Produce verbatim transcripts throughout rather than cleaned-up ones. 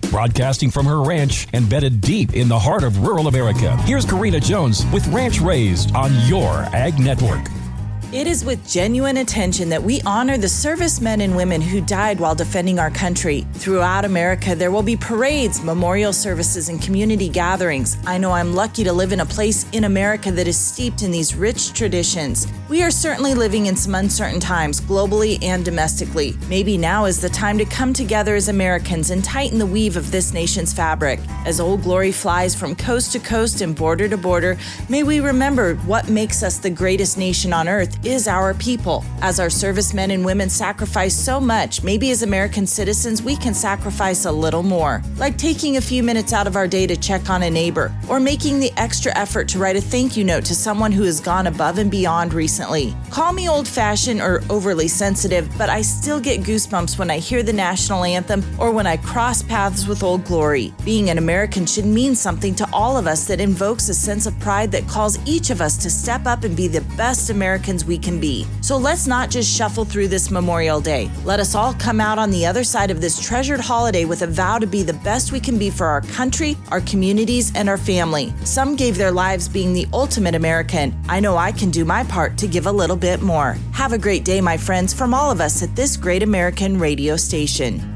Broadcasting from her ranch embedded deep in the heart of rural America, here's Karina Jones with Ranch Raised on your Ag Network. It is with genuine attention that we honor the servicemen and women who died while defending our country. Throughout America, there will be parades, memorial services, and community gatherings. I know I'm lucky to live in a place in America that is steeped in these rich traditions. We are certainly living in some uncertain times, globally and domestically. Maybe now is the time to come together as Americans and tighten the weave of this nation's fabric. As Old Glory flies from coast to coast and border to border, may we remember what makes us the greatest nation on earth is our people. As our servicemen and women sacrifice so much, maybe as American citizens we can sacrifice a little more. Like taking a few minutes out of our day to check on a neighbor, or making the extra effort to write a thank you note to someone who has gone above and beyond recently. Call me old-fashioned or overly sensitive, but I still get goosebumps when I hear the national anthem or when I cross paths with Old Glory. Being an American should mean something to all of us that invokes a sense of pride that calls each of us to step up and be the best Americans we can be. So let's not just shuffle through this Memorial Day. Let us all come out on the other side of this treasured holiday with a vow to be the best we can be for our country, our communities, and our family. Some gave their lives being the ultimate American. I know I can do my part to give a little bit more. Have a great day, my friends, from all of us at this great American radio station.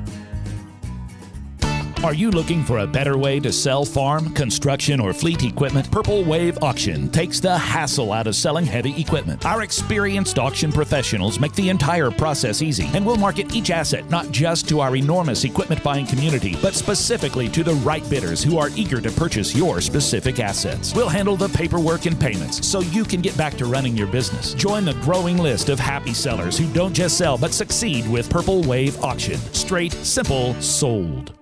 Are you looking for a better way to sell farm, construction, or fleet equipment? Purple Wave Auction takes the hassle out of selling heavy equipment. Our experienced auction professionals make the entire process easy, and we'll market each asset not just to our enormous equipment buying community, but specifically to the right bidders who are eager to purchase your specific assets. We'll handle the paperwork and payments so you can get back to running your business. Join the growing list of happy sellers who don't just sell but succeed with Purple Wave Auction. Straight, simple, sold.